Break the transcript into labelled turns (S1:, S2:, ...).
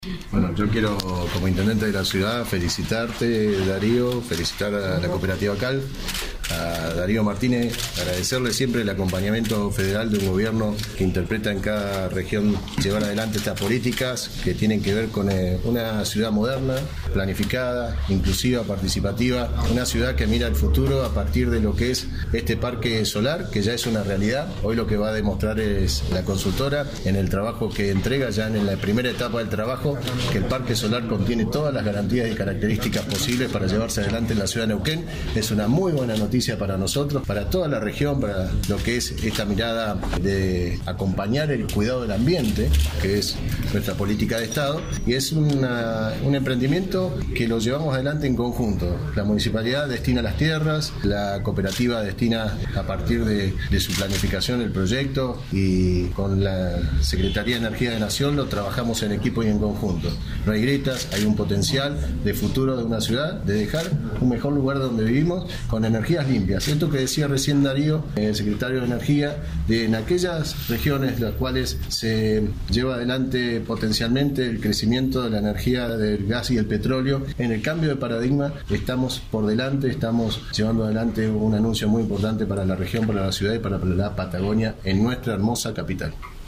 S1: Bueno, yo quiero, como intendente de la ciudad, felicitarte, Darío, felicitar a la cooperativa CAL, a Darío Martínez, agradecerle siempre el acompañamiento federal de un gobierno que interpreta en cada región llevar adelante estas políticas que tienen que ver con una ciudad moderna, planificada, inclusiva, participativa, una ciudad que mira el futuro a partir de lo que es este parque solar, que ya es una realidad. Hoy lo que va a demostrar es la consultora en el trabajo que entrega ya en la primera etapa del trabajo, que el parque solar contiene todas las garantías y características posibles para llevarse adelante en la ciudad de Neuquén. Es una muy buena noticia para nosotros, para toda la región, para lo que es esta mirada de acompañar el cuidado del ambiente, que es nuestra política de Estado, y es un emprendimiento que lo llevamos adelante en conjunto. La municipalidad destina las tierras, la cooperativa destina a partir de su planificación el proyecto, y con la Secretaría de Energía de Nación lo trabajamos en equipo y en conjunto. No hay grietas, hay un potencial de futuro de una ciudad, de dejar un mejor lugar donde vivimos con energías limpias. Esto que decía recién Darío, el secretario de Energía, en aquellas regiones las cuales se lleva adelante potencialmente el crecimiento de la energía del gas y el petróleo, en el cambio de paradigma estamos por delante, estamos llevando adelante un anuncio muy importante para la región, para la ciudad y para la Patagonia en nuestra hermosa capital.